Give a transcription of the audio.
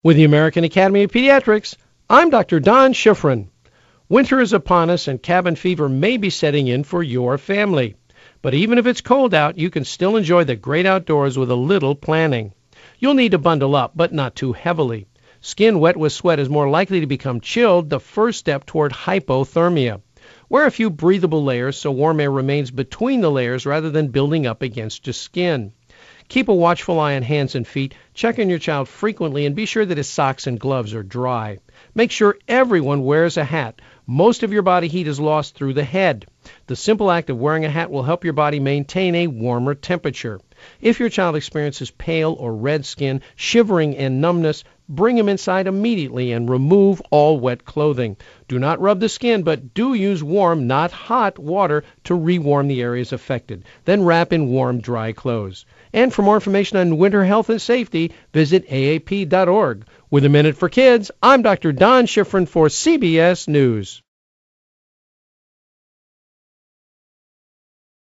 With the American Academy of Pediatrics, I'm Dr. Don Schifrin. Winter is upon us and cabin fever may be setting in for your family. But even if it's cold out, you can still enjoy the great outdoors with a little planning. You'll need to bundle up, but not too heavily. Skin wet with sweat is more likely to become chilled, the first step toward hypothermia. Wear a few breathable layers so warm air remains between the layers rather than building up against your skin. Keep a watchful eye on hands and feet. Check on your child frequently and be sure that his socks and gloves are dry. Make sure everyone wears a hat. Most of your body heat is lost through the head. The simple act of wearing a hat will help your body maintain a warmer temperature. If your child experiences pale or red skin, shivering, and numbness, bring him inside immediately and remove all wet clothing. Do not rub the skin, but do use warm, not hot, water to rewarm the areas affected. Then wrap in warm, dry clothes. And for more information on winter health and safety, visit aap.org. With a Minute for Kids, I'm Dr. Don Schifrin for CBS News.